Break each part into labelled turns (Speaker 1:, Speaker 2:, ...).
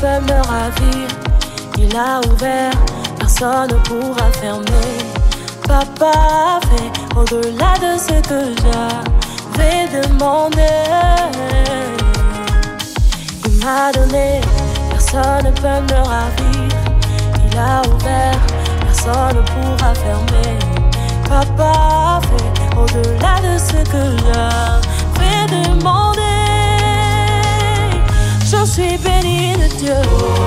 Speaker 1: peut me ravir. Il a ouvert, personne ne pourra fermer. Papa a fait au-delà de ce que j'avais demandé. Il m'a donné, personne ne peut me ravir. Il a ouvert, personne ne pourra fermer. Papa a fait au-delà de ce que j'avais demandé. Je suis béni de Dieu.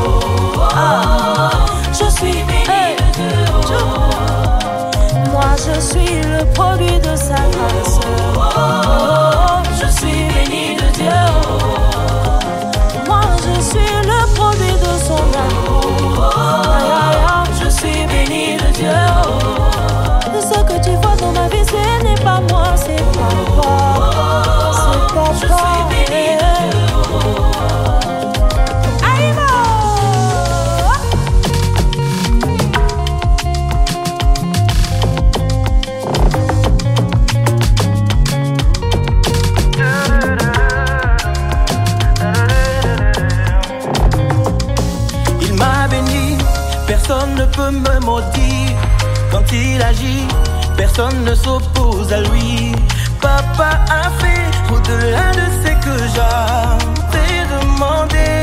Speaker 1: Je suis béni de Dieu. Moi je suis le produit de sa grâce. Je suis béni de Dieu. Moi je suis le produit de son amour. Je suis béni de Dieu. De ce que tu vois dans ma vie, ce n'est pas moi, c'est papa. C'est papa. Je suis béni de Dieu.
Speaker 2: Personne ne peut me maudire. Quand il agit, personne ne s'oppose à lui. Papa a fait au-delà de ce que j'avais demandé.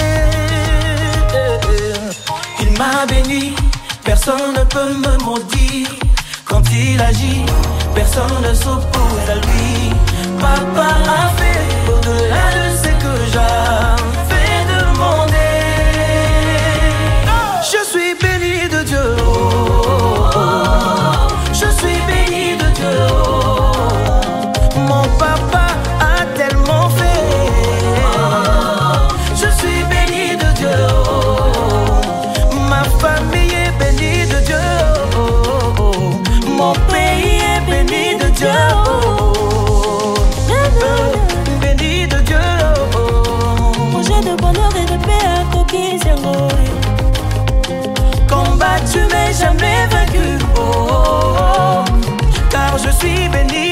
Speaker 2: Il m'a béni, personne ne peut me maudire. Quand il agit, personne ne s'oppose à lui. Papa a fait au-delà de ce que j'avais demandé. Je suis béni de Dieu. Je suis béni de Dieu. Mon papa a tellement fait. Je suis béni de Dieu. Ma famille est bénie de Dieu. Mon pays est béni de Dieu. Béni de Dieu.
Speaker 1: Projet de bonheur et de paix à Koki Siango.
Speaker 2: Combattu mais jamais vaincu, car je suis béni